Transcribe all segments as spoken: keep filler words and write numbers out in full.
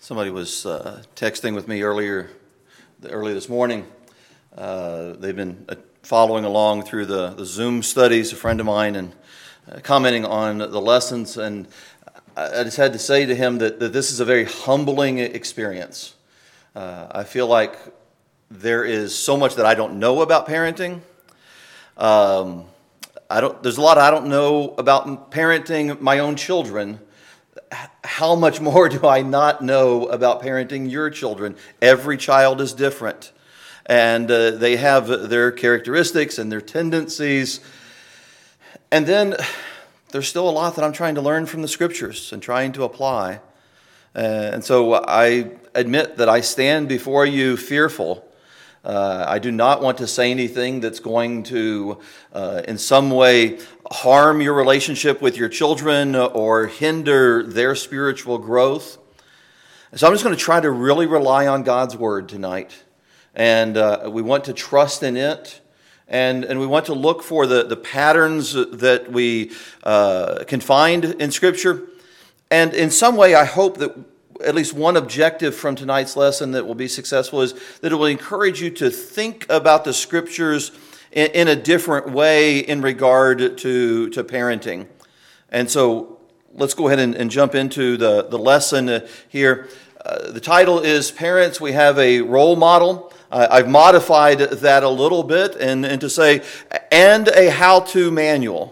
Somebody was uh, texting with me earlier, early this morning. Uh, they've been uh, following along through the, the Zoom studies, a friend of mine, and uh, commenting on the lessons. And I, I just had to say to him that, that this is a very humbling experience. Uh, I feel like there is so much that I don't know about parenting. Um, I don't. There's a lot I don't know about parenting my own children. How much more do I not know about parenting your children? Every child is different, and uh, they have their characteristics and their tendencies. And then there's still a lot that I'm trying to learn from the Scriptures and trying to apply. Uh, and so I admit that I stand before you fearful. Uh, I do not want to say anything that's going to, uh, in some way, harm your relationship with your children or hinder their spiritual growth. So I'm just going to try to really rely on God's Word tonight. And uh, we want to trust in it. And, and we want to look for the, the patterns that we uh, can find in Scripture. And in some way, I hope that at least one objective from tonight's lesson that will be successful is that it will encourage you to think about the Scriptures in, in a different way in regard to, to parenting. And so let's go ahead and, and jump into the, the lesson here. Uh, the title is Parents, We Have a Role Model. Uh, I've modified that a little bit and, and to say, and a how-to manual.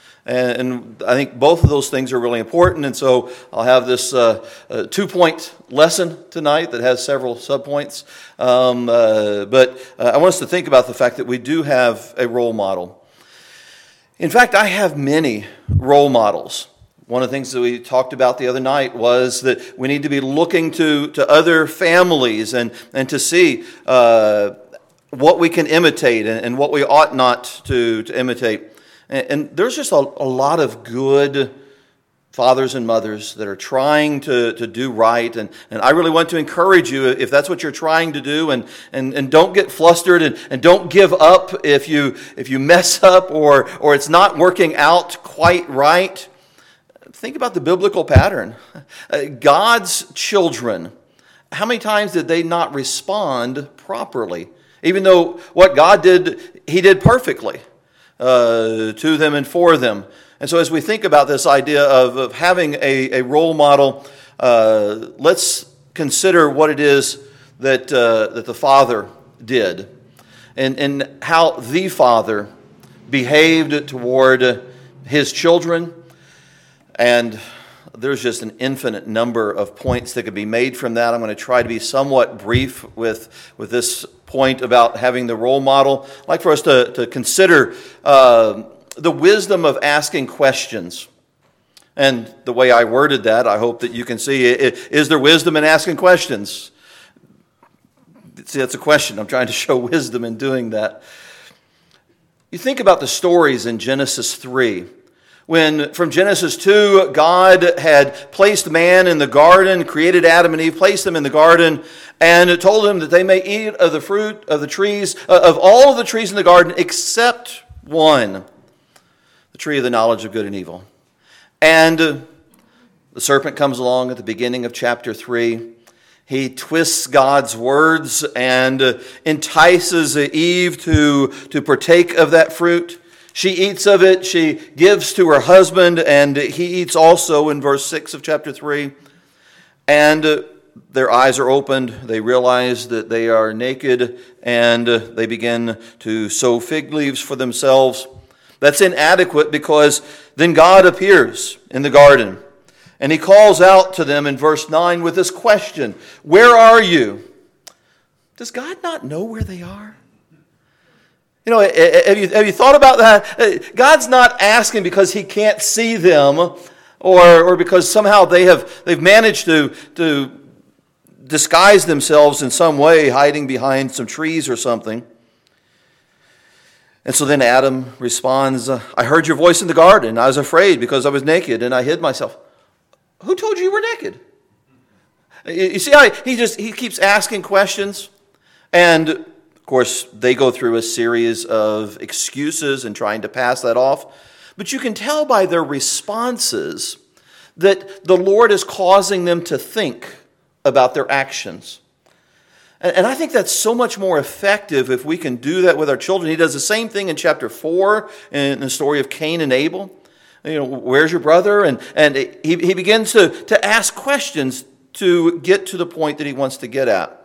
And I think both of those things are really important, and so I'll have this uh, uh, two-point lesson tonight that has several subpoints. Um, uh, but uh, I want us to think about the fact that we do have a role model. In fact, I have many role models. One of the things that we talked about the other night was that we need to be looking to, to other families and, and to see uh, what we can imitate and, and what we ought not to, to imitate. And there's just a, a lot of good fathers and mothers that are trying to, to do right. And, and I really want to encourage you, if that's what you're trying to do, and, and, and don't get flustered and, and don't give up if you if you mess up or, or it's not working out quite right. Think about the biblical pattern. God's children, how many times did they not respond properly? Even though what God did, He did perfectly. Uh, to them and for them. And so as we think about this idea of, of having a, a role model, uh, let's consider what it is that uh, that the Father did and, and how the Father behaved toward His children. And there's just an infinite number of points that could be made from that. I'm going to try to be somewhat brief with, with this point about having the role model. I'd like for us to, to consider uh, the wisdom of asking questions. And the way I worded that, I hope that you can see, is there wisdom in asking questions? See, that's a question. I'm trying to show wisdom in doing that. You think about the stories in Genesis three. When from Genesis two, God had placed man in the garden, created Adam and Eve, placed them in the garden, and told them that they may eat of the fruit of the trees, uh, of all of the trees in the garden, except one, the tree of the knowledge of good and evil. And uh, the serpent comes along at the beginning of chapter three. He twists God's words and uh, entices Eve to, to partake of that fruit. She eats of it, she gives to her husband, and he eats also in verse six of chapter three. And uh, their eyes are opened, they realize that they are naked, and uh, they begin to sew fig leaves for themselves. That's inadequate because then God appears in the garden, and He calls out to them in verse nine with this question, "Where are you?" Does God not know where they are? You know, have you, have you thought about that? God's not asking because He can't see them or, or because somehow they have, they've managed to, to disguise themselves in some way, hiding behind some trees or something. And so then Adam responds, "I heard your voice in the garden. I was afraid because I was naked and I hid myself." Who told you you were naked? You see how he just he keeps asking questions, and of course, they go through a series of excuses and trying to pass that off. But you can tell by their responses that the Lord is causing them to think about their actions. And, and I think that's so much more effective if we can do that with our children. He does the same thing in chapter four in the story of Cain and Abel. You know, where's your brother? And, and he, he begins to, to ask questions to get to the point that he wants to get at.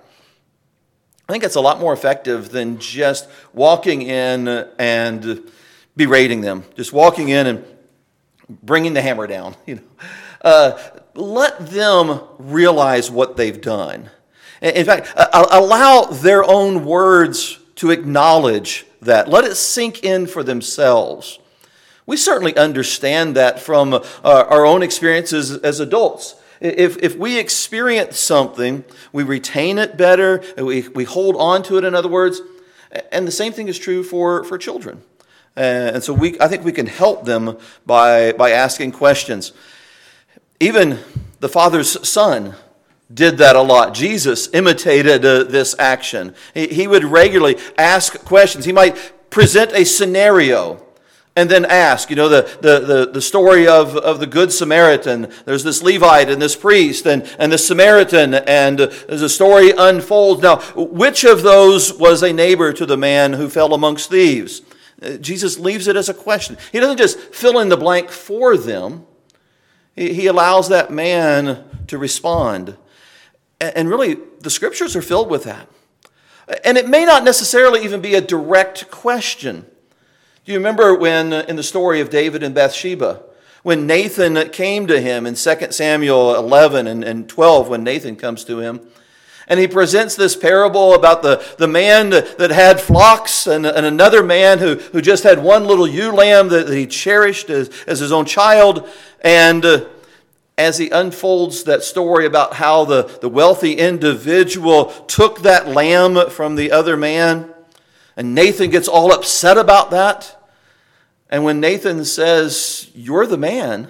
I think it's a lot more effective than just walking in and berating them, just walking in and bringing the hammer down. You know, uh, let them realize what they've done. In fact, uh, allow their own words to acknowledge that. Let it sink in for themselves. We certainly understand that from uh, our own experiences as adults. If, if we experience something, we retain it better, we, we hold on to it, in other words, and the same thing is true for, for children. And so we, I think we can help them by, by asking questions. Even the Father's Son did that a lot. Jesus imitated uh, this action. He, he would regularly ask questions. He might present a scenario and then ask, you know, the, the, the, the story of, of the Good Samaritan. There's this Levite and this priest and, and the Samaritan, and as the story unfolds. Now, which of those was a neighbor to the man who fell amongst thieves? Jesus leaves it as a question. He doesn't just fill in the blank for them. He, he allows that man to respond. And, and really, the Scriptures are filled with that. And it may not necessarily even be a direct question. Do you remember when, in the story of David and Bathsheba, when Nathan came to him in Second Samuel eleven and, and twelve, when Nathan comes to him, and he presents this parable about the, the man that had flocks and, and another man who, who just had one little ewe lamb that, that he cherished as, as his own child. And uh, as he unfolds that story about how the, the wealthy individual took that lamb from the other man, and Nathan gets all upset about that. And when Nathan says, "You're the man,"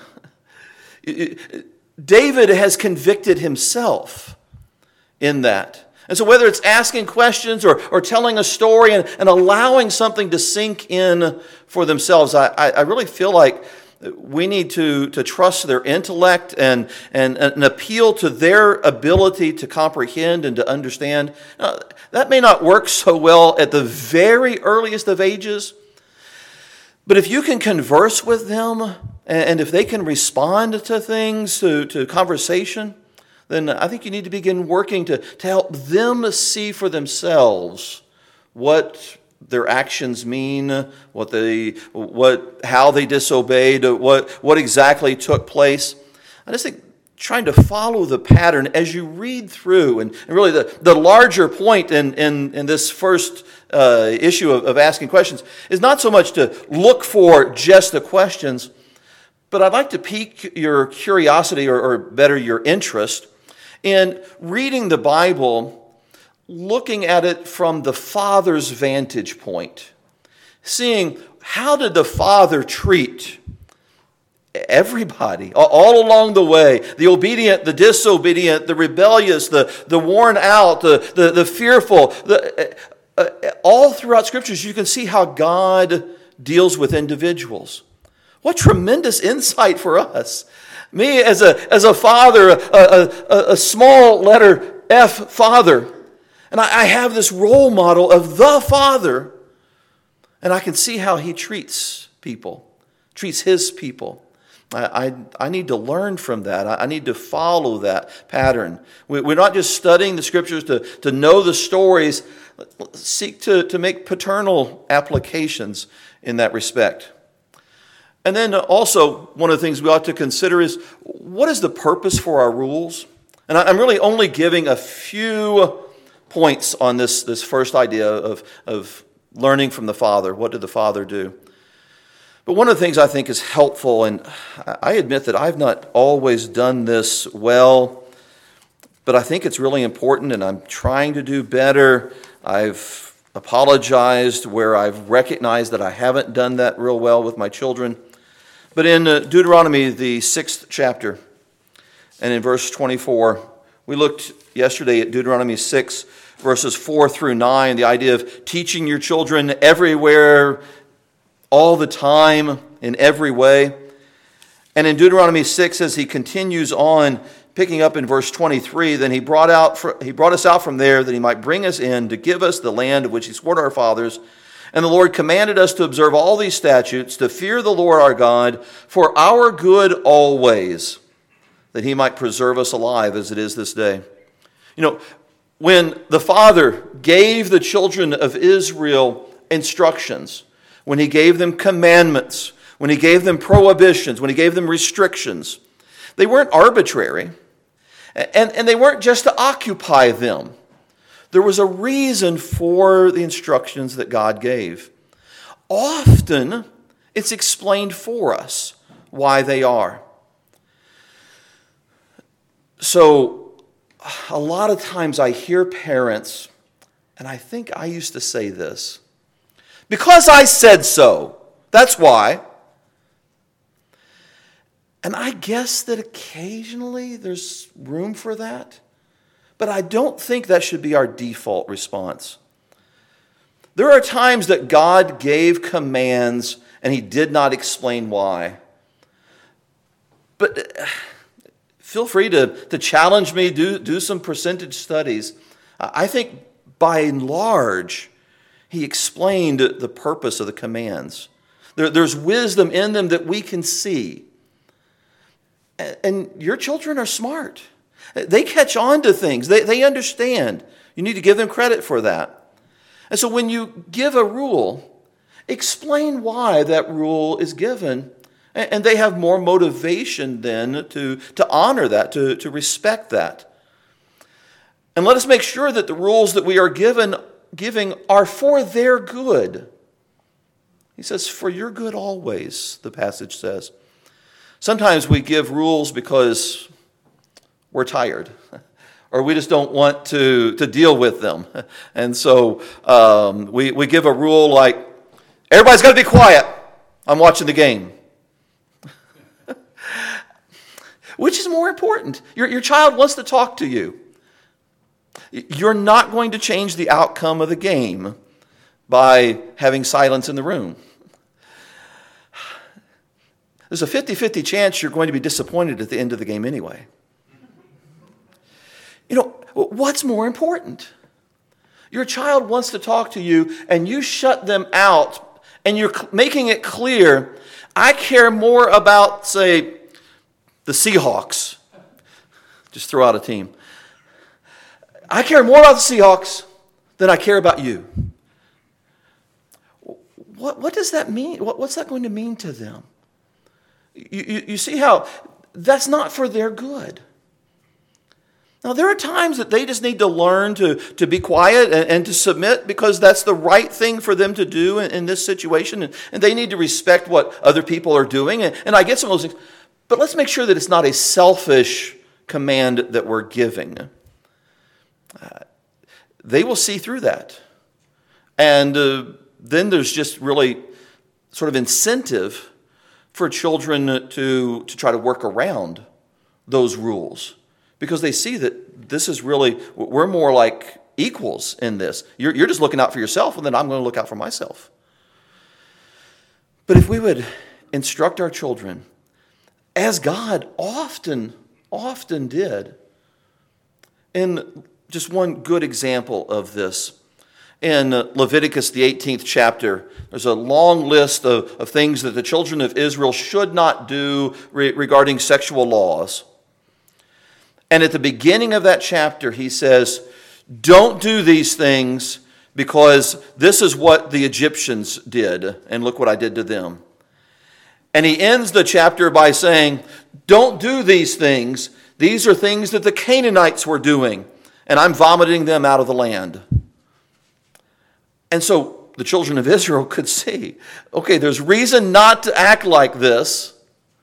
David has convicted himself in that. And so whether it's asking questions or, or telling a story and, and allowing something to sink in for themselves, I, I really feel like we need to, to trust their intellect and, and, and appeal to their ability to comprehend and to understand. Now, that may not work so well at the very earliest of ages, but if you can converse with them and, and if they can respond to things, to, to conversation, then I think you need to begin working to, to help them see for themselves what their actions mean, what they, what, how they disobeyed, what, what exactly took place. I just think trying to follow the pattern as you read through, and, and really the, the larger point in, in, in this first uh, issue of, of asking questions is not so much to look for just the questions, but I'd like to pique your curiosity, or, or better, your interest in reading the Bible, looking at it from the Father's vantage point, seeing how did the Father treat everybody all along the way, the obedient, the disobedient, the rebellious, the, the worn out, the, the, the fearful. The, uh, all throughout Scriptures, you can see how God deals with individuals. What tremendous insight for us. Me as a, as a father, a, a, a small letter F father, and I have this role model of the Father, and I can see how he treats people, treats his people. I, I, I need to learn from that. I, I need to follow that pattern. We, we're not just studying the Scriptures to, to know the stories. Seek to, to make paternal applications in that respect. And then also, one of the things we ought to consider is, what is the purpose for our rules? And I, I'm really only giving a few points on this, this first idea of, of learning from the Father. What did the Father do? But one of the things I think is helpful, and I admit that I've not always done this well, but I think it's really important, and I'm trying to do better. I've apologized where I've recognized that I haven't done that real well with my children. But in Deuteronomy, the sixth chapter, and in verse twenty-four, we looked yesterday at Deuteronomy six, verses four through nine, the idea of teaching your children everywhere, all the time, in every way. And in Deuteronomy six, as he continues on picking up in verse twenty-three, then he brought out he brought us out from there that he might bring us in to give us the land of which he swore to our fathers. And the Lord commanded us to observe all these statutes, to fear the Lord our God for our good always, that he might preserve us alive as it is this day. You know, when the Father gave the children of Israel instructions, when he gave them commandments, when he gave them prohibitions, when he gave them restrictions, they weren't arbitrary, and, and they weren't just to occupy them. There was a reason for the instructions that God gave. Often, it's explained for us why they are. So, a lot of times I hear parents, and I think I used to say this, because I said so, that's why. And I guess that occasionally there's room for that. But I don't think that should be our default response. There are times that God gave commands and he did not explain why. But feel free to, to challenge me, do, do some percentage studies. I think by and large, he explained the purpose of the commands. There, there's wisdom in them that we can see. And, and your children are smart. They catch on to things. They, they understand. You need to give them credit for that. And so when you give a rule, explain why that rule is given. And they have more motivation then to, to honor that, to, to respect that. And let us make sure that the rules that we are given, giving are for their good. He says, for your good always, the passage says. Sometimes we give rules because we're tired, or we just don't want to, to deal with them. And so um, we, we give a rule like, everybody's got to be quiet. I'm watching the game. Which is more important? Your, your child wants to talk to you. You're not going to change the outcome of the game by having silence in the room. There's a fifty-fifty chance you're going to be disappointed at the end of the game anyway. You know, what's more important? Your child wants to talk to you, and you shut them out, and you're making it clear, I care more about, say, the Seahawks. Just throw out a team. I care more about the Seahawks than I care about you. What, what does that mean? What, what's that going to mean to them? You, you, you see how that's not for their good. Now, there are times that they just need to learn to, to be quiet and, and to submit because that's the right thing for them to do in, in this situation. And, and they need to respect what other people are doing. And, and I get some of those things. But let's make sure that it's not a selfish command that we're giving. Uh, they will see through that. And uh, then there's just really sort of incentive for children to, to try to work around those rules. Because they see that this is really, we're more like equals in this. You're, you're just looking out for yourself, and then I'm going to look out for myself. But if we would instruct our children, as God often, often did, in just one good example of this, in Leviticus, the eighteenth chapter, there's a long list of, of things that the children of Israel should not do re- regarding sexual laws. And at the beginning of that chapter, he says, don't do these things because this is what the Egyptians did, and look what I did to them. And he ends the chapter by saying, don't do these things. These are things that the Canaanites were doing, and I'm vomiting them out of the land. And so the children of Israel could see, okay, there's reason not to act like this,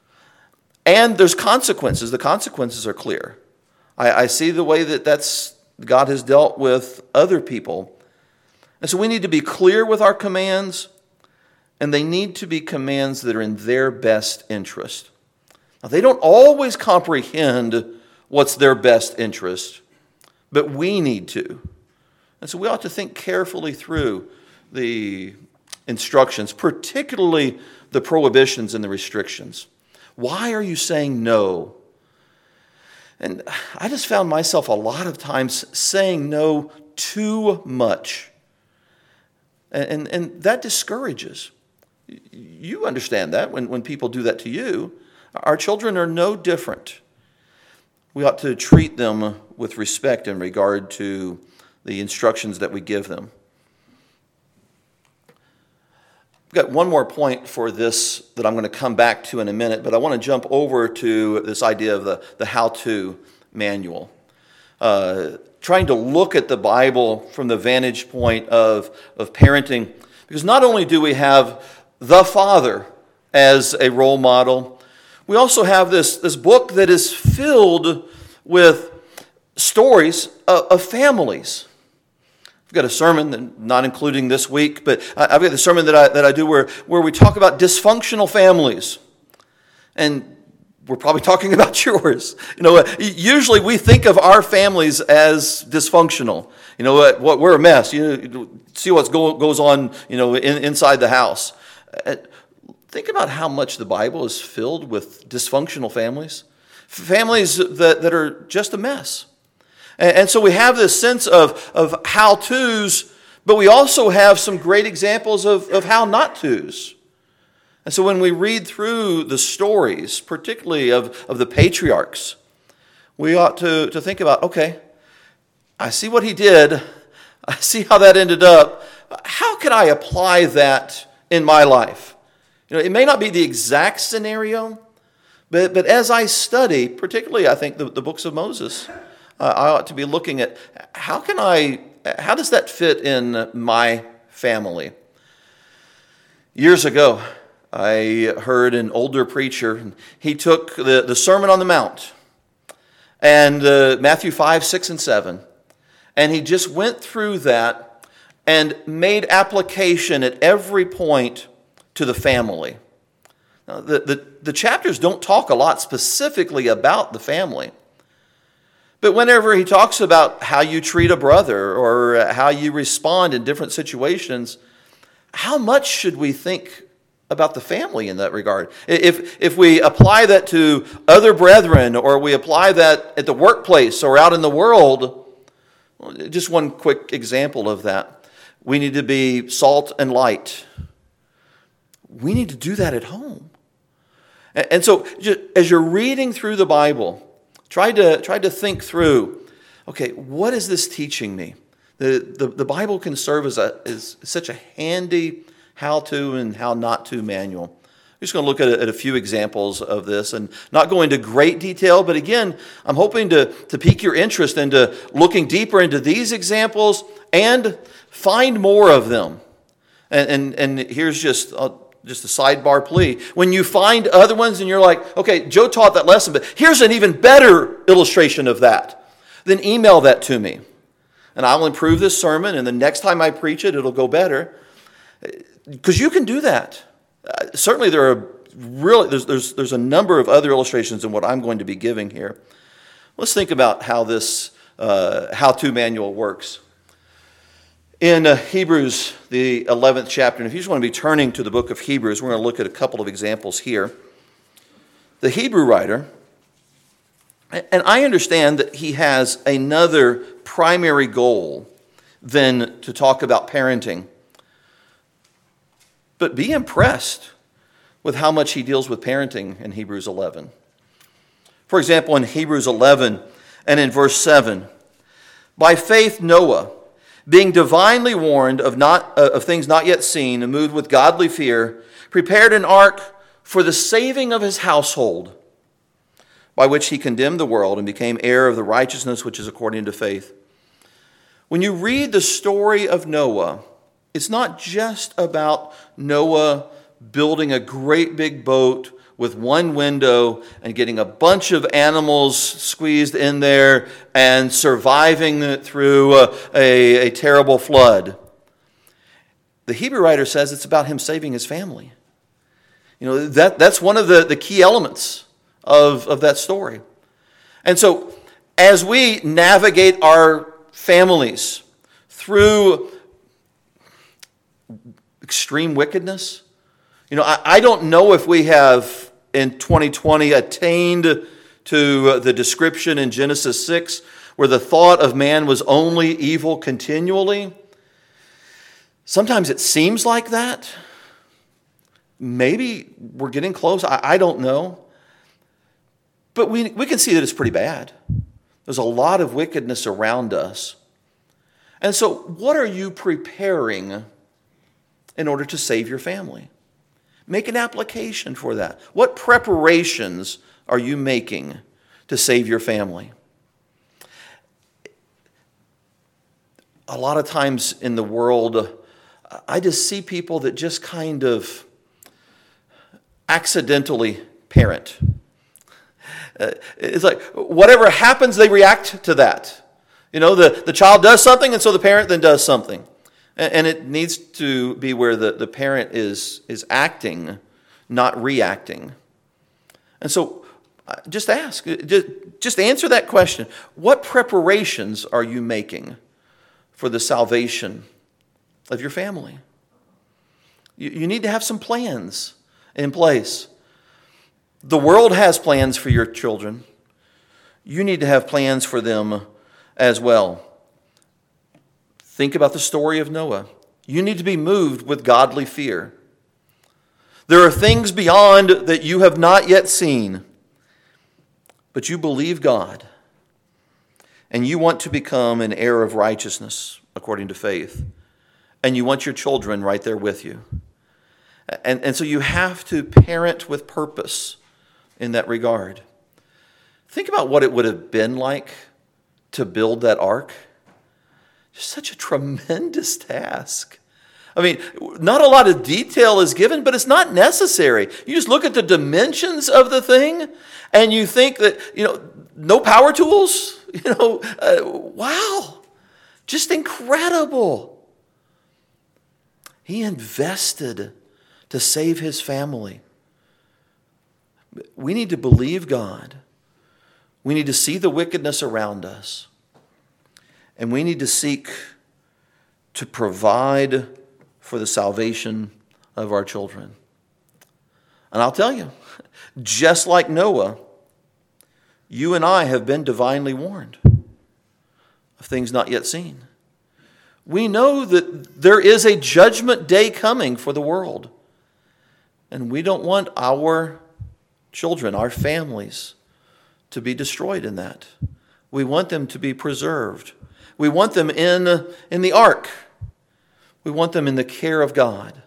and there's consequences. The consequences are clear. I, I see the way that that's God has dealt with other people. And so we need to be clear with our commands, and they need to be commands that are in their best interest. Now, they don't always comprehend what's their best interest, but we need to. And so we ought to think carefully through the instructions, particularly the prohibitions and the restrictions. Why are you saying no? And I just found myself a lot of times saying no too much. And, and, and that discourages. You understand that when, when people do that to you. Our children are no different. We ought to treat them with respect in regard to the instructions that we give them. I've got one more point for this that I'm going to come back to in a minute, but I want to jump over to this idea of the, the how-to manual. Uh, trying to look at the Bible from the vantage point of, of parenting, because not only do we have the Father as a role model, we also have this, this book that is filled with stories of, of families. I've got a sermon, that, not including this week, but I've got the sermon that I, that I do where, where we talk about dysfunctional families. And we're probably talking about yours. You know, usually we think of our families as dysfunctional. You know, what, what we're a mess. You see what goes on, you know, in, inside the house. Think about how much the Bible is filled with dysfunctional families. Families that, that are just a mess. And, and so we have this sense of, of how-tos, but we also have some great examples of, of how not-tos. And so when we read through the stories, particularly of, of the patriarchs, we ought to, to think about, okay, I see what he did. I see how that ended up. How can I apply that in my life? You know, it may not be the exact scenario, but, but as I study, particularly I think the, the books of Moses, uh, I ought to be looking at how can I, how does that fit in my family? Years ago, I heard an older preacher. He took the, the Sermon on the Mount and uh, Matthew five, six, and seven, and he just went through that and made application at every point to the family. Now, the, the, the chapters don't talk a lot specifically about the family, but whenever he talks about how you treat a brother or how you respond in different situations, how much should we think about the family in that regard? If if we apply that to other brethren, or we apply that at the workplace or out in the world, just one quick example of that. We need to be salt and light. We need to do that at home. And so as you're reading through the Bible, try to try to think through, okay, what is this teaching me? The, the, the Bible can serve as, a, as such a handy how-to and how-not-to manual. I'm just going to look at a, at a few examples of this and not go into great detail, but again, I'm hoping to, to pique your interest into looking deeper into these examples and find more of them. And, and, and here's just, uh, just a sidebar plea. When you find other ones and you're like, okay, Joe taught that lesson, but here's an even better illustration of that, then email that to me. And I'll improve this sermon, and the next time I preach it, it'll go better. Because you can do that. Uh, certainly there are really, there's, there's, there's a number of other illustrations than what I'm going to be giving here. Let's think about how this uh, how-to manual works. In uh, Hebrews, the eleventh chapter, and if you just want to be turning to the book of Hebrews, we're going to look at a couple of examples here. The Hebrew writer, and I understand that he has another primary goal than to talk about parenting. But be impressed with how much he deals with parenting in Hebrews eleven. For example, in Hebrews eleven and in verse seven, by faith Noah, being divinely warned of, not, uh, of things not yet seen and moved with godly fear, prepared an ark for the saving of his household, by which he condemned the world and became heir of the righteousness which is according to faith. When you read the story of Noah, it's not just about Noah building a great big boat with one window and getting a bunch of animals squeezed in there and surviving through a, a, a terrible flood. The Hebrew writer says it's about him saving his family. You know, that, that's one of the, the key elements of, of that story. And so as we navigate our families through extreme wickedness, you know, I, I don't know if we have in twenty twenty attained to the description in Genesis six, where the thought of man was only evil continually? Sometimes it seems like that. Maybe we're getting close. I, I don't know. But we, we can see that it's pretty bad. There's a lot of wickedness around us. And so what are you preparing in order to save your family? Make an application for that. What preparations are you making to save your family? A lot of times in the world, I just see people that just kind of accidentally parent. Uh, it's like whatever happens, they react to that. You know, the, the child does something, and so the parent then does something. And, and it needs to be where the, the parent is, is acting, not reacting. And so just ask, just, just answer that question. What preparations are you making for the salvation of your family? You, you need to have some plans in place. The world has plans for your children. You need to have plans for them as well. Think about the story of Noah. You need to be moved with godly fear. There are things beyond that you have not yet seen, but you believe God, and you want to become an heir of righteousness according to faith, and you want your children right there with you. And, and so you have to parent with purpose in that regard. Think about what it would have been like to build that ark. Just such a tremendous task. I mean, not a lot of detail is given, but it's not necessary. You just look at the dimensions of the thing, and you think that, you know, no power tools? You know, uh, wow. Just incredible. He invested to save his family. We need to believe God. We need to see the wickedness around us. And we need to seek to provide for the salvation of our children. And I'll tell you, just like Noah, you and I have been divinely warned of things not yet seen. We know that there is a judgment day coming for the world. And we don't want our children, our families, to be destroyed in that. We want them to be preserved. We want them in, in the ark. We want them in the care of God.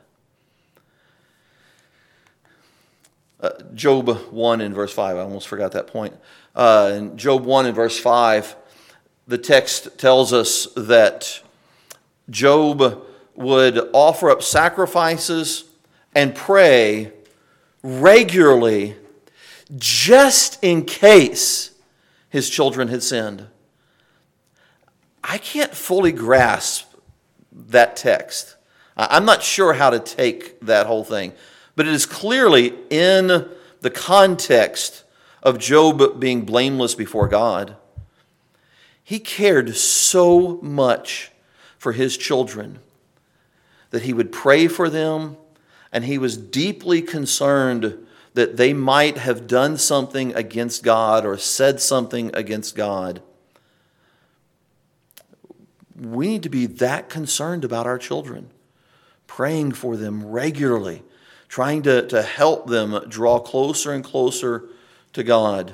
Uh, Job one in verse five, I almost forgot that point. Uh, in Job one in verse five, the text tells us that Job would offer up sacrifices and pray regularly just in case his children had sinned. I can't fully grasp that text. I'm not sure how to take that whole thing, but it is clearly in the context of Job being blameless before God. He cared so much for his children that he would pray for them, and he was deeply concerned that they might have done something against God or said something against God. We need to be that concerned about our children, praying for them regularly, trying to, to help them draw closer and closer to God.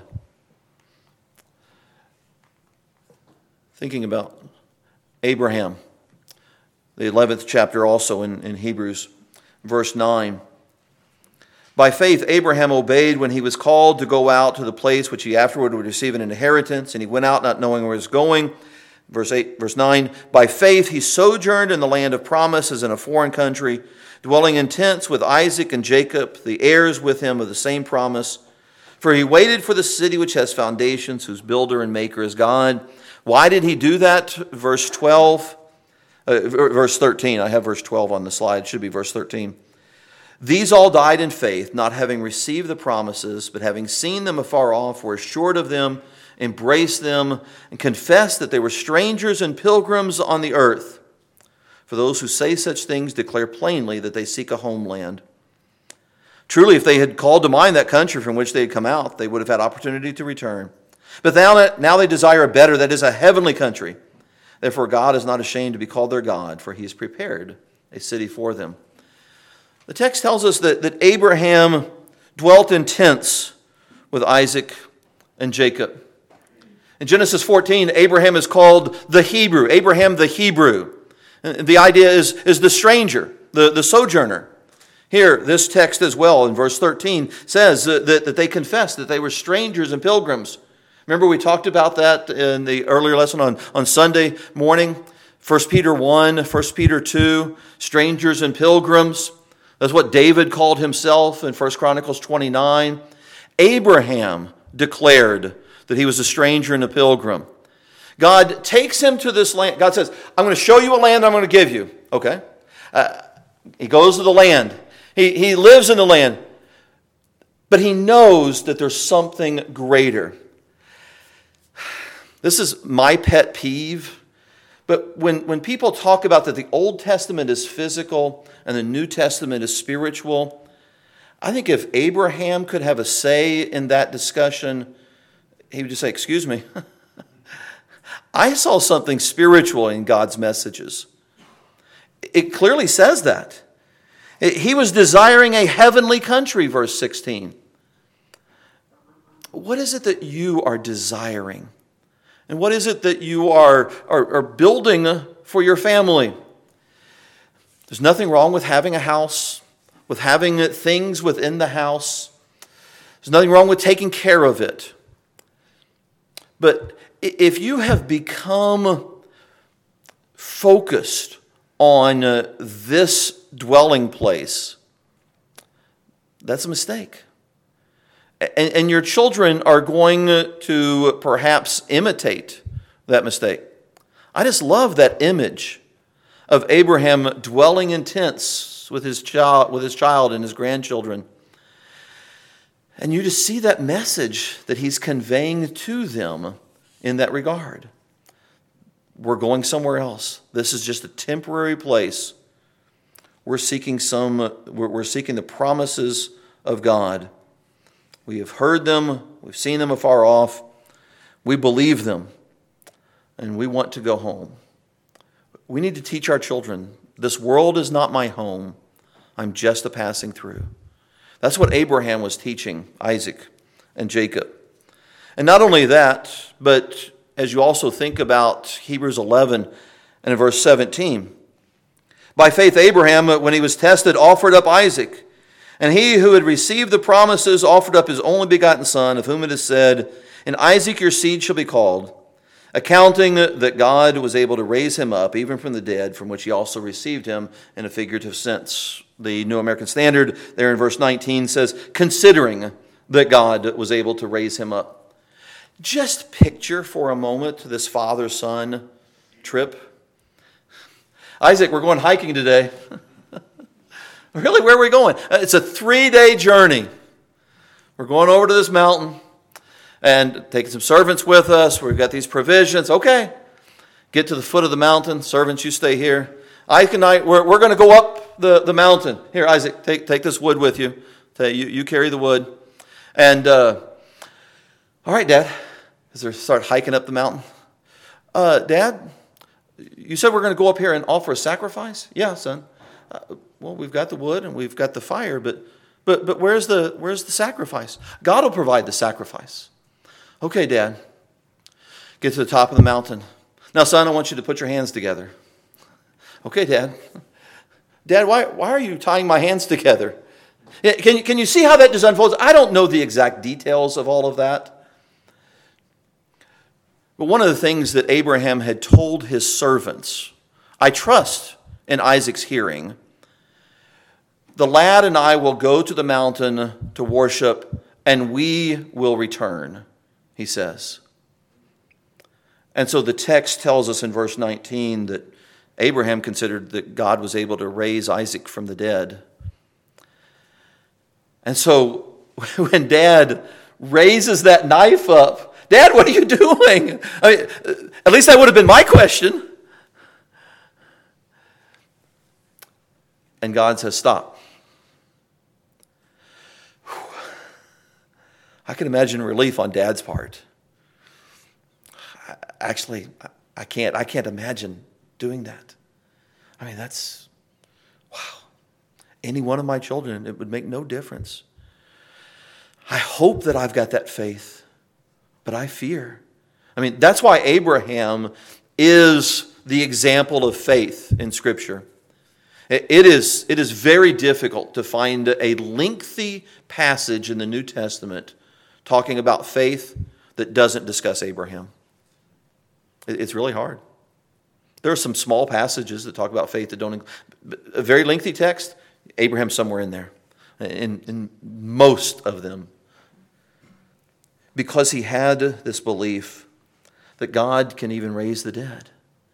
Thinking about Abraham, the eleventh chapter also in, in Hebrews, verse nine. By faith, Abraham obeyed when he was called to go out to the place which he afterward would receive an inheritance, and he went out not knowing where he was going. Verse eight, verse nine, by faith he sojourned in the land of promise as in a foreign country, dwelling in tents with Isaac and Jacob, the heirs with him of the same promise. For he waited for the city which has foundations, whose builder and maker is God. Why did he do that? Verse twelve, uh, verse thirteen. I have verse twelve on the slide. It should be verse thirteen. These all died in faith, not having received the promises, but having seen them afar off, were assured of them, embraced them, and confessed that they were strangers and pilgrims on the earth. For those who say such things declare plainly that they seek a homeland. Truly, if they had called to mind that country from which they had come out, they would have had opportunity to return. But now, now they desire a better, that is, a heavenly country. Therefore, God is not ashamed to be called their God, for he has prepared a city for them. The text tells us that, that Abraham dwelt in tents with Isaac and Jacob. In Genesis fourteen, Abraham is called the Hebrew, Abraham the Hebrew. And the idea is, is the stranger, the, the sojourner. Here, this text as well, in verse thirteen, says that, that they confessed that they were strangers and pilgrims. Remember, we talked about that in the earlier lesson on, on Sunday morning. First Peter one, First Peter two, strangers and pilgrims. That's what David called himself in First Chronicles twenty-nine. Abraham declared that he was a stranger and a pilgrim. God takes him to this land. God says, I'm going to show you a land I'm going to give you. Okay. Uh, he goes to the land. He, he lives in the land. But he knows that there's something greater. This is my pet peeve. But when, when people talk about that the Old Testament is physical and the New Testament is spiritual, I think if Abraham could have a say in that discussion, he would just say, excuse me, I saw something spiritual in God's messages. It clearly says that. He was desiring a heavenly country, verse sixteen. What is it that you are desiring? And what is it that you are, are, are building for your family? There's nothing wrong with having a house, with having things within the house. There's nothing wrong with taking care of it. But if you have become focused on uh, this dwelling place, that's a mistake. And, and your children are going to perhaps imitate that mistake. I just love that image of Abraham dwelling in tents with his child, with his child and his grandchildren. And you just see that message that he's conveying to them in that regard. We're going somewhere else. This is just a temporary place. We're seeking some, we're, we're seeking the promises of God. We have heard them, we've seen them afar off, we believe them, and we want to go home. We need to teach our children, this world is not my home, I'm just a passing through. That's what Abraham was teaching Isaac and Jacob. And not only that, but as you also think about Hebrews eleven and in verse seventeen, by faith Abraham, when he was tested, offered up Isaac. And he who had received the promises offered up his only begotten son, of whom it is said, in Isaac your seed shall be called, accounting that God was able to raise him up, even from the dead, from which he also received him in a figurative sense. The New American Standard, there in verse nineteen, says, considering that God was able to raise him up. Just picture for a moment this father-son trip. Isaac, we're going hiking today. Really, where are we going? It's a three-day journey. We're going over to this mountain and taking some servants with us. We've got these provisions. Okay, get to the foot of the mountain. Servants, you stay here. Isaac and I, we're, we're going to go up the, the mountain. Here, Isaac, take, take this wood with you. You, you carry the wood. And, uh, all right, Dad, as they start hiking up the mountain. Uh, Dad, you said we're going to go up here and offer a sacrifice? Yeah, son. Uh, well, we've got the wood and we've got the fire, but but but where's the where's the sacrifice? God will provide the sacrifice. Okay, Dad. Get to the top of the mountain. Now, son, I want you to put your hands together. Okay, Dad. Dad, why why are you tying my hands together? Can you can you see how that just unfolds? I don't know the exact details of all of that. But one of the things that Abraham had told his servants, I trust in Isaac's hearing, the lad and I will go to the mountain to worship, and we will return, he says. And so the text tells us in verse nineteen that Abraham considered that God was able to raise Isaac from the dead. And so when Dad raises that knife up, Dad, what are you doing? I mean, at least that would have been my question. And God says, stop. I can imagine relief on Dad's part. Actually, I can't. I can't imagine doing that. I mean, that's, wow. Any one of my children, it would make no difference. I hope that I've got that faith, but I fear. I mean, that's why Abraham is the example of faith in Scripture. It is, it is very difficult to find a lengthy passage in the New Testament talking about faith that doesn't discuss Abraham. It's really hard. There are some small passages that talk about faith that don't, a very lengthy text, Abraham's somewhere in there, in, in most of them. Because he had this belief that God can even raise the dead.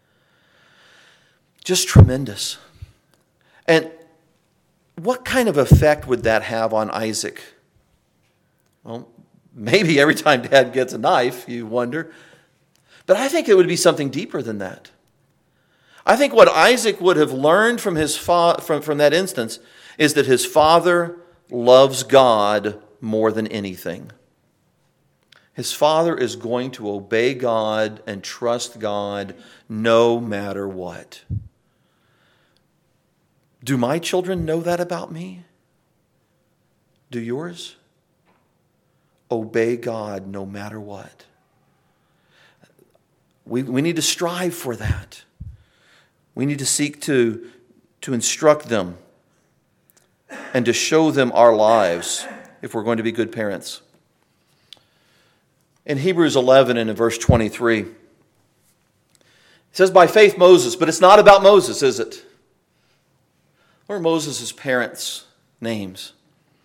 Just tremendous. And what kind of effect would that have on Isaac? Well, maybe every time Dad gets a knife, you wonder. But I think it would be something deeper than that. I think what Isaac would have learned from his fa- from, from that instance is that his father loves God more than anything. His father is going to obey God and trust God no matter what. Do my children know that about me? Do yours? Obey God no matter what. We, we need to strive for that. We need to seek to, to instruct them and to show them our lives if we're going to be good parents. In Hebrews eleven and in verse twenty-three, it says, by faith Moses, but it's not about Moses, is it? What are Moses' parents' names?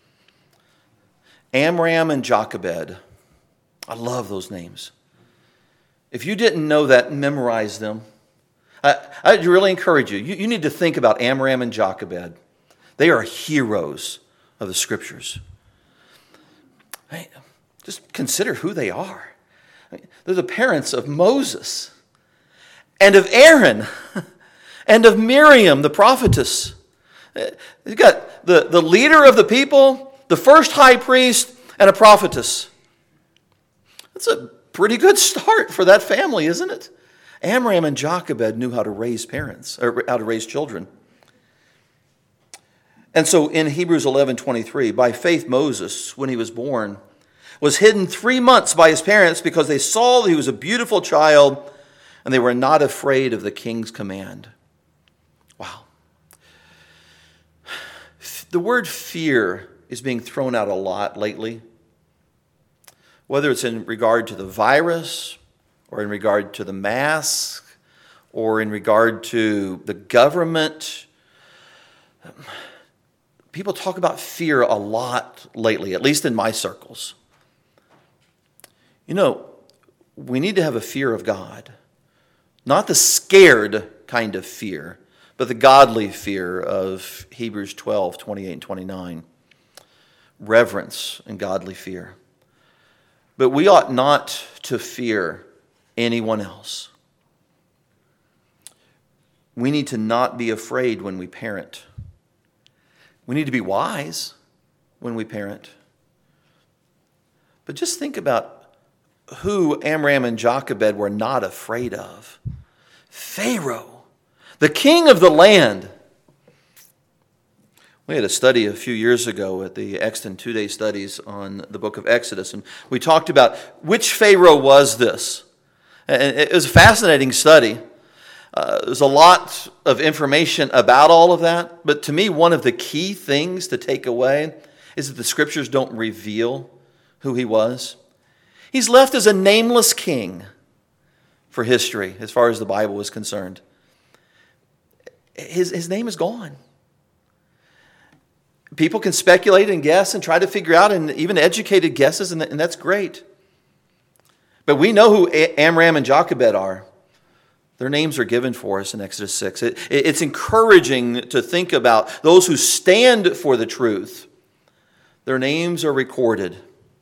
Amram and Jochebed. I love those names. If you didn't know that, memorize them. I, I really encourage you. you. You need to think about Amram and Jochebed. They are heroes of the Scriptures. Hey, just consider who they are. I mean, they're the parents of Moses and of Aaron and of Miriam, the prophetess. You've got the, the leader of the people, the first high priest, and a prophetess. That's a pretty good start for that family, isn't it? Amram and Jochebed knew how to raise parents, or how to raise children. And so in Hebrews eleven twenty-three, by faith Moses, when he was born, was hidden three months by his parents because they saw that he was a beautiful child and they were not afraid of the king's command. Wow. The word fear is being thrown out a lot lately. Whether it's in regard to the virus, or in regard to the mask, or in regard to the government. People talk about fear a lot lately, at least in my circles. You know, we need to have a fear of God. Not the scared kind of fear, but the godly fear of Hebrews twelve, twenty-eight and twenty-nine. Reverence and godly fear. But we ought not to fear anyone else. We need to not be afraid when we parent. We need to be wise when we parent. But just think about who Amram and Jochebed were not afraid of. Pharaoh, the king of the land. We had a study a few years ago at the Exton two-day studies on the book of Exodus, and we talked about which Pharaoh was this. And it was a fascinating study. Uh, there's a lot of information about all of that, but to me, one of the key things to take away is that the Scriptures don't reveal who he was. He's left as a nameless king for history, as far as the Bible is concerned. His, his name is gone. People can speculate and guess and try to figure out, and even educated guesses, and, and that's great. But we know who Amram and Jochebed are. Their names are given for us in Exodus six. It, it's encouraging to think about those who stand for the truth. Their names are recorded.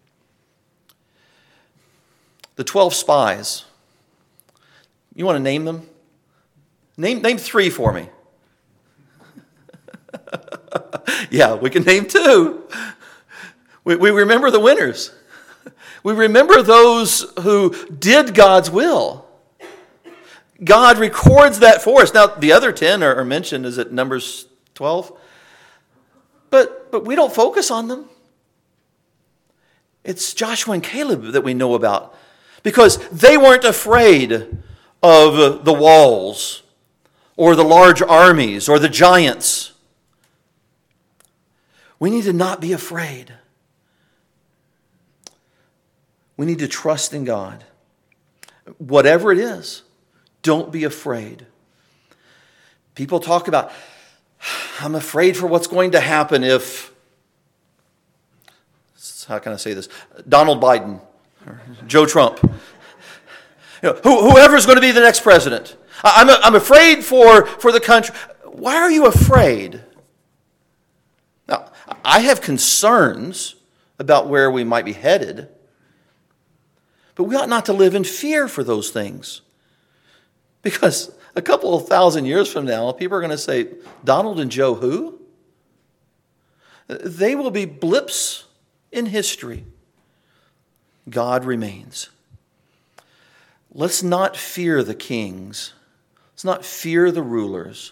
The twelve spies. You want to name them? Name, name three for me. Yeah, we can name two. We, we remember the winners. We remember those who did God's will. God records that for us. Now, the other ten are, are mentioned, is it Numbers twelve? But, but we don't focus on them. It's Joshua and Caleb that we know about, because they weren't afraid of the walls or the large armies or the giants. We need to not be afraid. We need to trust in God. Whatever it is, don't be afraid. People talk about, I'm afraid for what's going to happen if, how can I say this, Donald Biden, or Joe Trump, you know, who, whoever's going to be the next president. I'm, I'm afraid for, for the country. Why are you afraid? Now, I have concerns about where we might be headed, but we ought not to live in fear for those things. Because a couple of thousand years from now, people are going to say, Donald and Joe who? They will be blips in history. God remains. Let's not fear the kings. Let's not fear the rulers.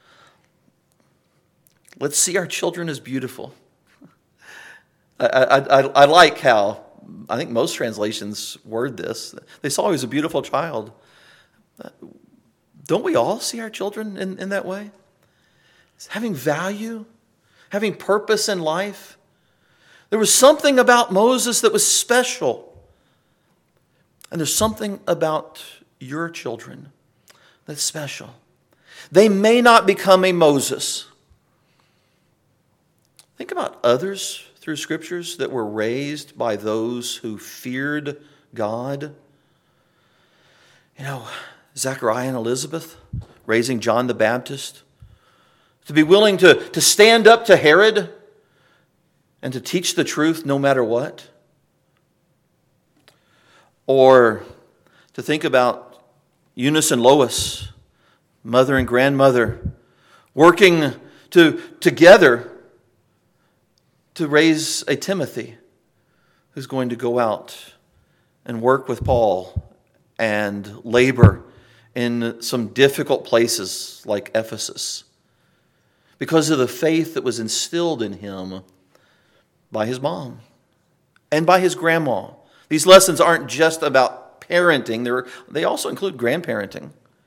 Let's see our children as beautiful. I, I, I, I like how, I think most translations word this. They saw he was a beautiful child. Don't we all see our children in, in that way? Having value, having purpose in life. There was something about Moses that was special. And there's something about your children that's special. They may not become a Moses. Think about others through scriptures that were raised by those who feared God. You know, Zechariah and Elizabeth raising John the Baptist. To be willing to, to stand up to Herod and to teach the truth no matter what. Or to think about Eunice and Lois, mother and grandmother, working to, together to raise a Timothy who's going to go out and work with Paul and labor in some difficult places like Ephesus because of the faith that was instilled in him by his mom and by his grandma. These lessons aren't just about parenting, They're, they also include grandparenting.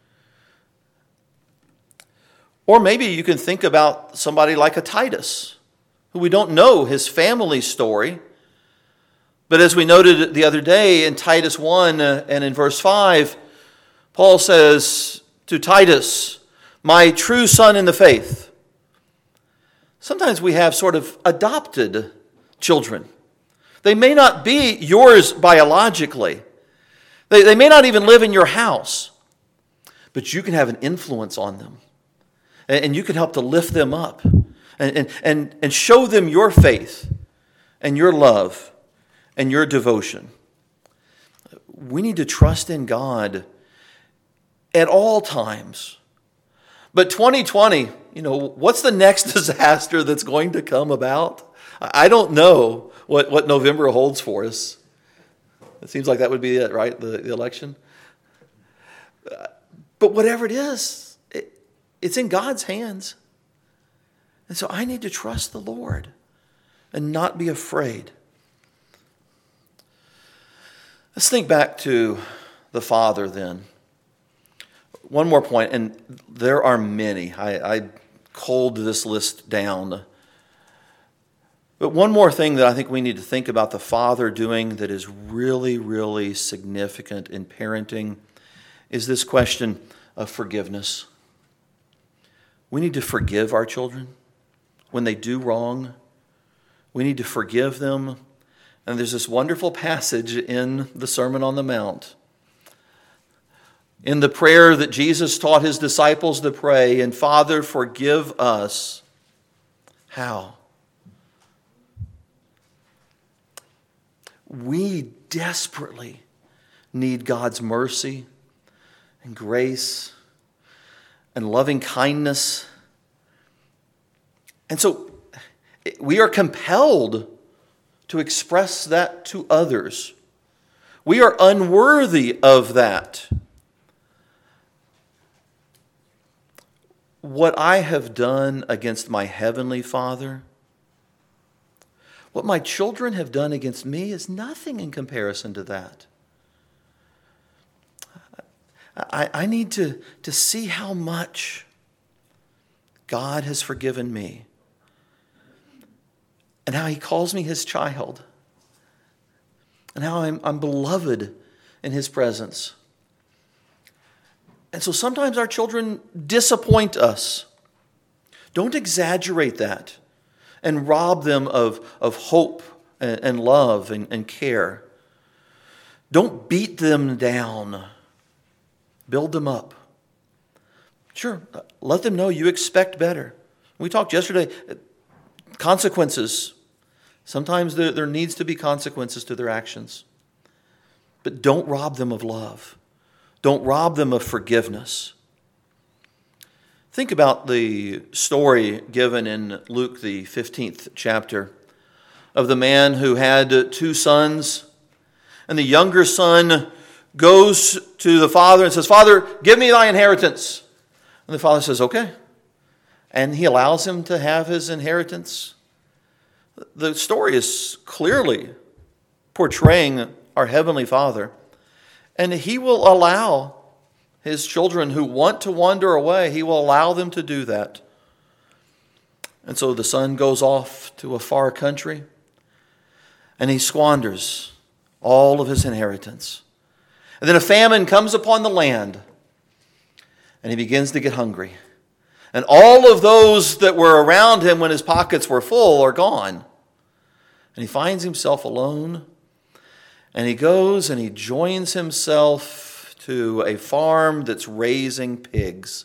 Or maybe you can think about somebody like a Titus, who we don't know his family story. But as we noted the other day in Titus one and in verse five, Paul says to Titus, my true son in the faith. Sometimes we have sort of adopted children. They may not be yours biologically. They, they may not even live in your house. But you can have an influence on them. And, and you can help to lift them up. And, and, and, and show them your faith and your love and your devotion. We need to trust in God at all times. But twenty twenty, you know, what's the next disaster that's going to come about? I don't know what, what November holds for us. It seems like that would be it, right? The, the election. But whatever it is, it, it's in God's hands. And so I need to trust the Lord and not be afraid. Let's think back to the Father then. One more point, and there are many. I, I culled this list down. But one more thing that I think we need to think about the Father doing that is really, really significant in parenting is this question of forgiveness. We need to forgive our children when they do wrong. We need to forgive them. And there's this wonderful passage in the Sermon on the Mount. In the prayer that Jesus taught his disciples to pray, and Father, forgive us. How? We desperately need God's mercy and grace and loving kindness. And so we are compelled to express that to others We are unworthy of that. What I have done against my heavenly Father, what my children have done against me is nothing in comparison to that. I, I need to, to see how much God has forgiven me and how he calls me his child and how I'm, I'm beloved in his presence. And so sometimes our children disappoint us. Don't exaggerate that and rob them of, of hope and, and love and, and care. Don't beat them down. Build them up. Sure, let them know you expect better. We talked yesterday, consequences. Sometimes there, there needs to be consequences to their actions. But don't rob them of love. Don't rob them of forgiveness. Think about the story given in Luke, the fifteenth chapter, of the man who had two sons. And the younger son goes to the father and says, "Father, give me thy inheritance." And the father says, "Okay." And he allows him to have his inheritance. The story is clearly portraying our Heavenly Father. And he will allow his children who want to wander away, he will allow them to do that. And so the son goes off to a far country and he squanders all of his inheritance. And then a famine comes upon the land and he begins to get hungry. And all of those that were around him when his pockets were full are gone. And he finds himself alone. And he goes and he joins himself to a farm that's raising pigs.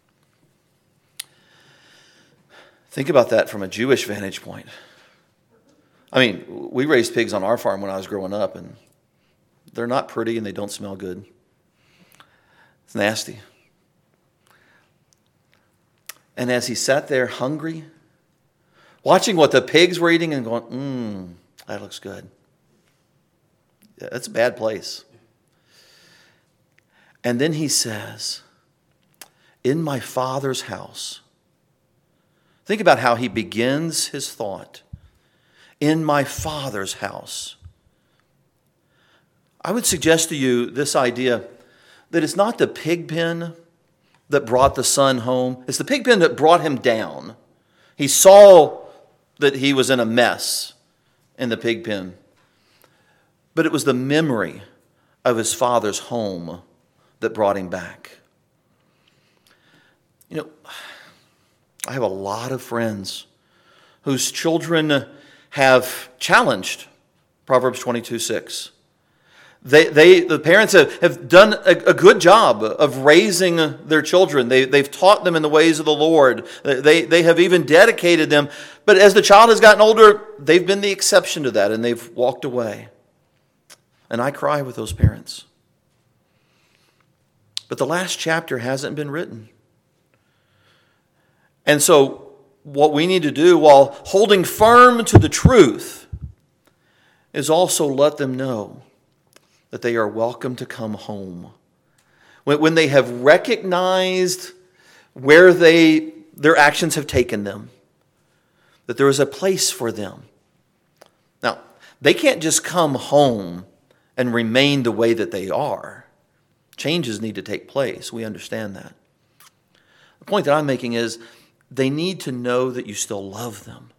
Think about that from a Jewish vantage point. I mean, we raised pigs on our farm when I was growing up, and they're not pretty and they don't smell good. It's nasty. And as he sat there hungry, watching what the pigs were eating and going, mmm, that looks good. Yeah, that's a bad place. And then he says, "In my Father's house." Think about how he begins his thought. In my Father's house. I would suggest to you this idea that it's not the pig pen that brought the son home. It's the pig pen that brought him down. He saw that he was in a mess in the pig pen. But it was the memory of his father's home that brought him back. You know, I have a lot of friends whose children have challenged Proverbs twenty-two six. They, they, the parents have, have done a, a good job of raising their children. They, they've taught them in the ways of the Lord. They, they have even dedicated them. But as the child has gotten older, they've been the exception to that, and they've walked away. And I cry with those parents. But the last chapter hasn't been written. And so what we need to do while holding firm to the truth is also let them know that they are welcome to come home. When, when they have recognized where they their actions have taken them, that there is a place for them. Now, they can't just come home and remain the way that they are. Changes need to take place. We understand that. The point that I'm making is they need to know that you still love them.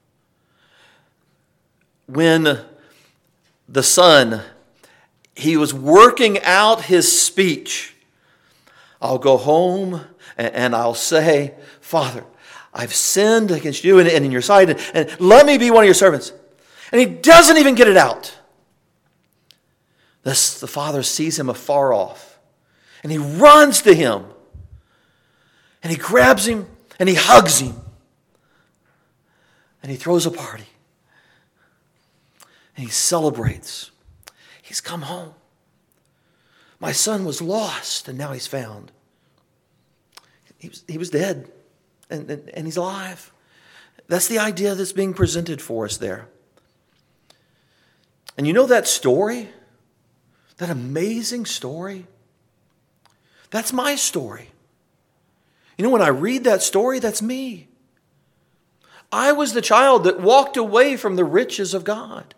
When the son, he was working out his speech, "I'll go home and I'll say, Father, I've sinned against you and in your sight, and let me be one of your servants." And he doesn't even get it out. Thus, the father sees him afar off, and he runs to him, and he grabs him, and he hugs him, and he throws a party, and he celebrates. He's come home. My son was lost, and now he's found. He was, he was dead, and, and, and he's alive. That's the idea that's being presented for us there. And you know that story? That amazing story? That's my story. You know, when I read that story, that's me. I was the child that walked away from the riches of God.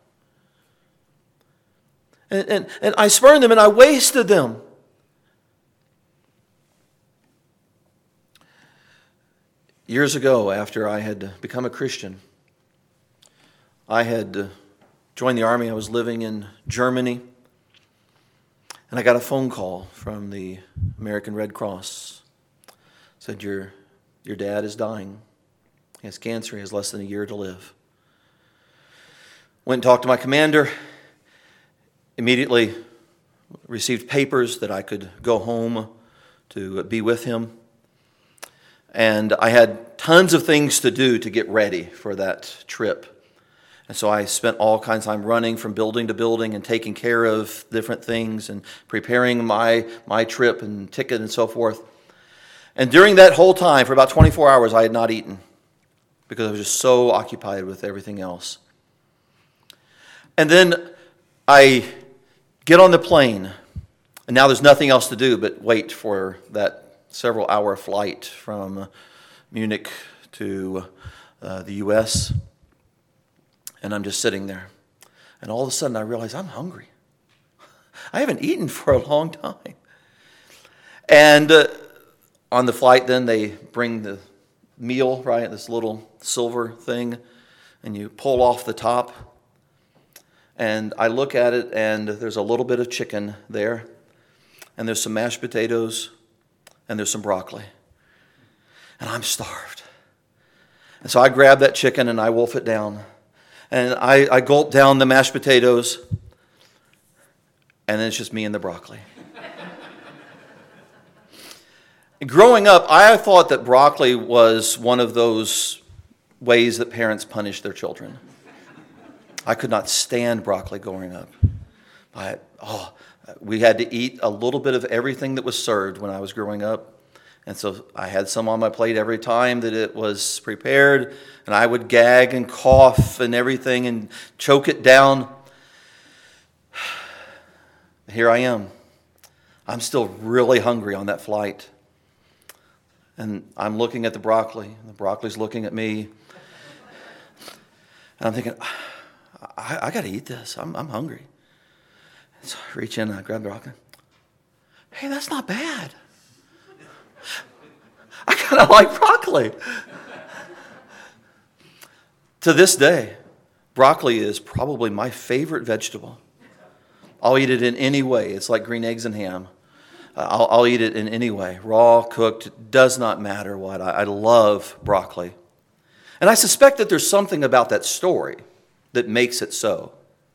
And, and, and I spurned them and I wasted them. Years ago, after I had become a Christian, I had joined the army. I was living in Germany. And I got a phone call from the American Red Cross. It said, your, your dad is dying. He has cancer. He has less than a year to live. Went and talked to my commander. Immediately received papers that I could go home to be with him. And I had tons of things to do to get ready for that trip. And so I spent all kinds of time running from building to building and taking care of different things and preparing my, my trip and ticket and so forth. And during that whole time, for about twenty-four hours, I had not eaten because I was just so occupied with everything else. And then I get on the plane, and now there's nothing else to do but wait for that several hour flight from Munich to uh, the U S And I'm just sitting there. And all of a sudden I realize I'm hungry. I haven't eaten for a long time. And uh, on the flight then they bring the meal, right? This little silver thing. And you pull off the top. And I look at it and there's a little bit of chicken there. And there's some mashed potatoes. And there's some broccoli. And I'm starved. And so I grab that chicken and I wolf it down. And I, I gulp down the mashed potatoes. And then it's just me and the broccoli. Growing up, I thought that broccoli was one of those ways that parents punish their children. I could not stand broccoli growing up. I, oh, we had to eat a little bit of everything that was served when I was growing up. And so I had some on my plate every time that it was prepared. And I would gag and cough and everything and choke it down. Here I am. I'm still really hungry on that flight. And I'm looking at the broccoli. The broccoli's looking at me. And I'm thinking, I, I got to eat this. I'm, I'm hungry. So I reach in and I grab the broccoli. Hey, that's not bad. I kind of like broccoli. To this day, broccoli is probably my favorite vegetable. I'll eat it in any way. It's like green eggs and ham. I'll, I'll eat it in any way. Raw, cooked, does not matter what. I, I love broccoli. And I suspect that there's something about that story that makes it so.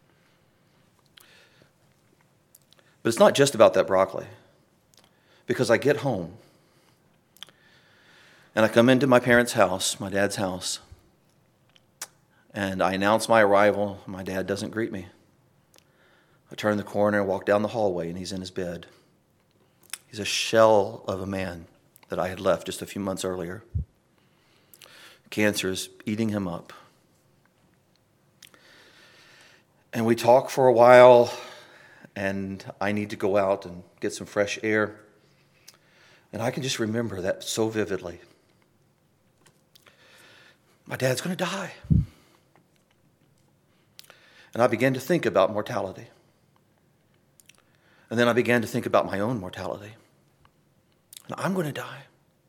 But it's not just about that broccoli. Because I get home and I come into my parents' house, my dad's house, and I announce my arrival. My dad doesn't greet me. I turn the corner and walk down the hallway, and he's in his bed. He's a shell of a man that I had left just a few months earlier. Cancer is eating him up. And we talk for a while, and I need to go out and get some fresh air. And I can just remember that so vividly. My dad's going to die. And I began to think about mortality. And then I began to think about my own mortality. And I'm going to die.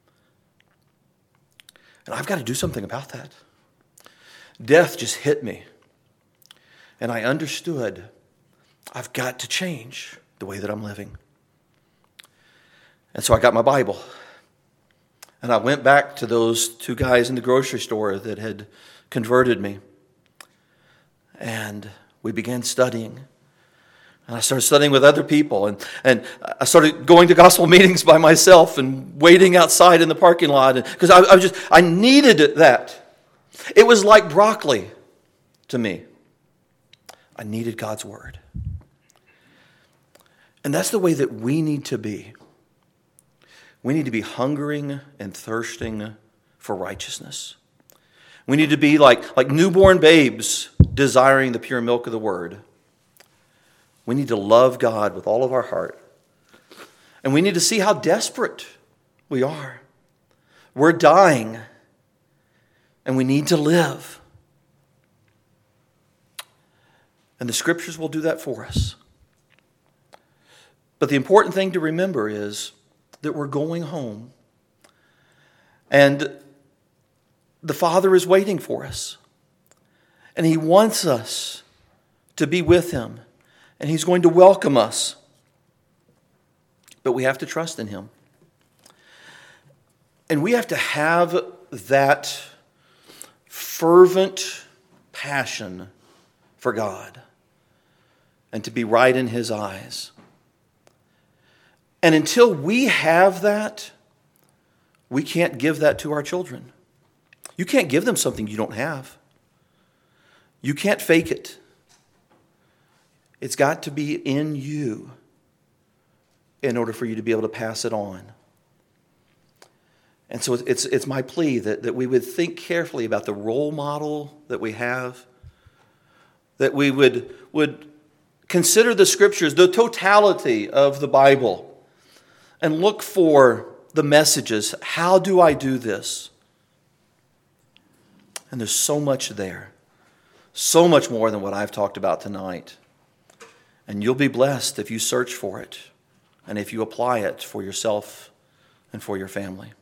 And I've got to do something about that. Death just hit me. And I understood I've got to change the way that I'm living. And so I got my Bible. And I went back to those two guys in the grocery store that had converted me. And we began studying. And I started studying with other people. And, and I started going to gospel meetings by myself and waiting outside in the parking lot. Because I, I was just, I needed that. It was like broccoli to me. I needed God's word. And that's the way that we need to be. We need to be hungering and thirsting for righteousness. We need to be like, like newborn babes desiring the pure milk of the word. We We need to love God with all of our heart. And we need to see how desperate we are. We're dying, and we need to live. And the Scriptures will do that for us. But the important thing to remember is that we're going home. And the Father is waiting for us. And He wants us to be with Him. And He's going to welcome us. But we have to trust in Him. And we have to have that fervent passion for God and to be right in His eyes. And until we have that, we can't give that to our children. You can't give them something you don't have. You can't fake it. It's got to be in you in order for you to be able to pass it on. And so it's it's my plea that, that we would think carefully about the role model that we have, that we would, would consider the Scriptures, the totality of the Bible, and look for the messages. How do I do this? And there's so much there. So much more than what I've talked about tonight. And you'll be blessed if you search for it and if you apply it for yourself and for your family.